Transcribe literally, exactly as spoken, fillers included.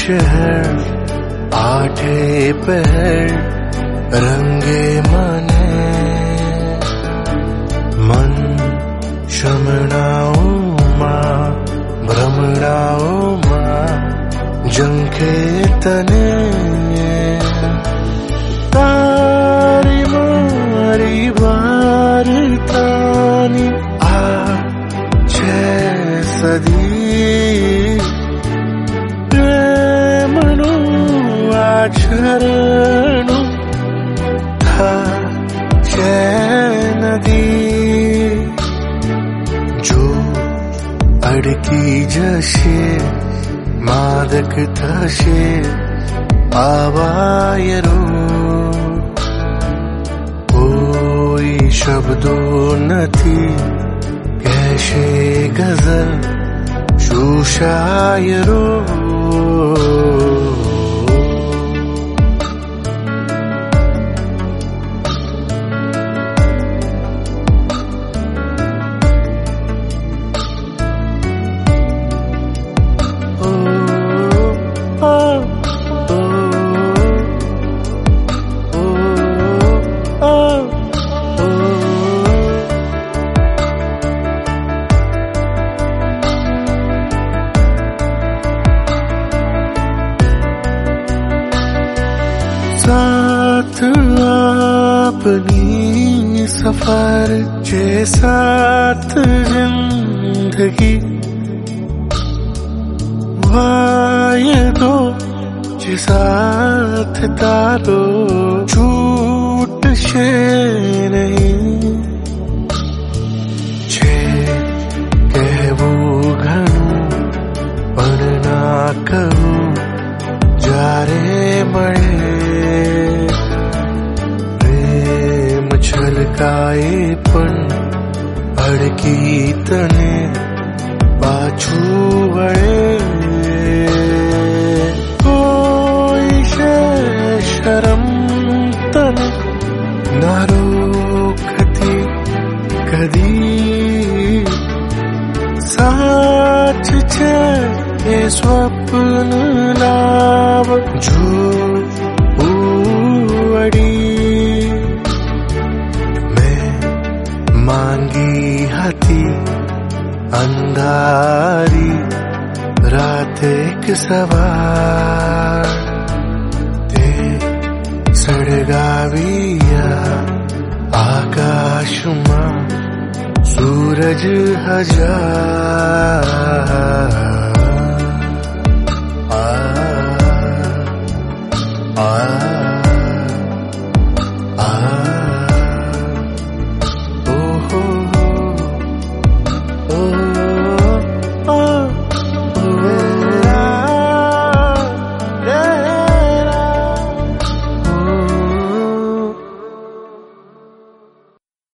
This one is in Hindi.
शहर आठे पहर रंगे मने मन शमनाओ माँ भ्रमणाओ माँ जंके तने तारी मारी वारतानी आ छे सदी प्रेमनु आचरणु था छे नदी जो अड़की जशे मादक थशे आवायरो कोई शब्दो नथी कैसे गजल शू शायरो साथ अपनी सफर के साथ जिंदगी वायदो के साथ तारो छूट से नहीं छे कहवो घणु पण ना कहूं जारे मळे प्रेम छलकाए पण अड़की तने पाछू वळे कोई शे शरम तने ना रोकती कदी साच छे ए स्वप्न नाव झूठ उड़ी मैं मांगी हती अंधारी रात एक सवार ते सड़गाविया आकाश में सूरज हजार